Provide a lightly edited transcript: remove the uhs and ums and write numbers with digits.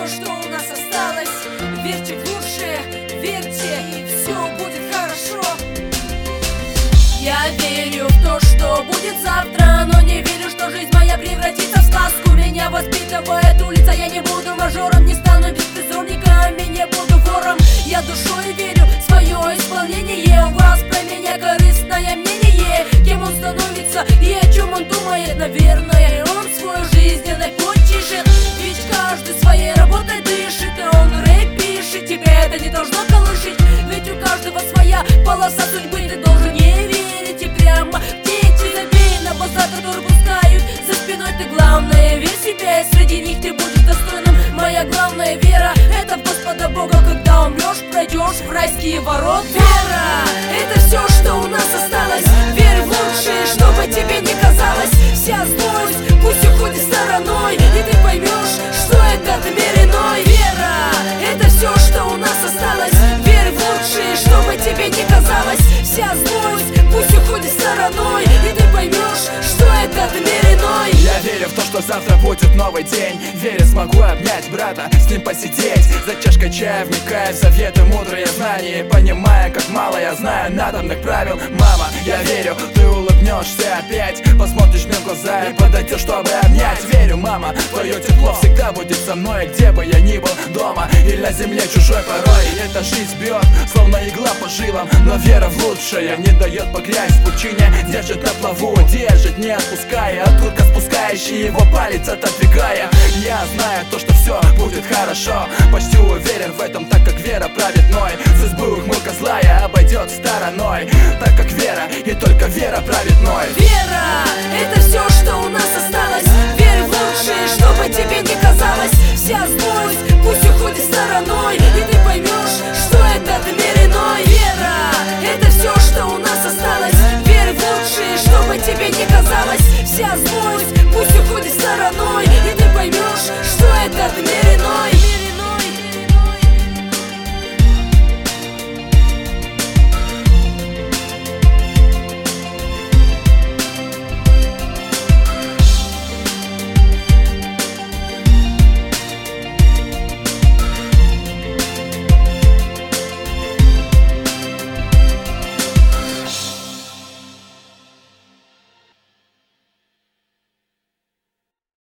все, что у нас осталось. Верьте в лучшее, верьте, и все будет хорошо. Я верю в то, что будет завтра, но не верю, что жизнь моя превратится в сказку. Меня воспитывает улица, я не буду мажором, не стану беспризорником и не буду вором. Я душой верю в свое исполнение. У вас про меня корыстное мнение. Кем он становится и о чем он думает? Наверное, он свой жизненный путь чешет. Ведь каждый своей работой дышит, и он рэп пишет. Тебя это не должно колышить, ведь у каждого своя полоса судьбы. Ты должен не верить и прямо дети. Забей на босса, который пускают за спиной. Ты главное, верь в себя, и среди них ты будешь достойным. Моя главная вера — это в Господа Бога. Когда умрешь, пройдешь в райские ворота. Вера — это все, что у нас осталось. Верь в лучшее, чтобы тебе не казалось. Вся злость пусть уходит стороной, и ты поймешь, что этот мир иной. Вера — это все, что у нас осталось. Верь в лучшее, чтобы тебе не казалось. Вся злость пусть уходит стороной, и ты поймешь, что этот мир иной. Я верю в то, что завтра будет новый день. Верю, смогу обнять брата, с ним посидеть за чашкой чая, вникая в заветы, мудрые знания, понимая, как мало я знаю надобных правил. Мама, я верю, ты улыбнешься опять, посмотришь мне в глаза и подойдешь, чтобы обнять. Верю, мама, твое тепло всегда будет со мной, где бы я ни был, дома или на земле чужой порой. Эта жизнь бьет, словно игла по жилам, но вера в лучшее не дает погрязть в пучине. Держит на плаву, держит, не отпуская, от спускающий его палец отодвигая. Я знаю то, что все будет хорошо, почти уверен в этом, так как вера правит мной. Судьбу ухмылка злая обойдет стороной, так как вера и только вера правит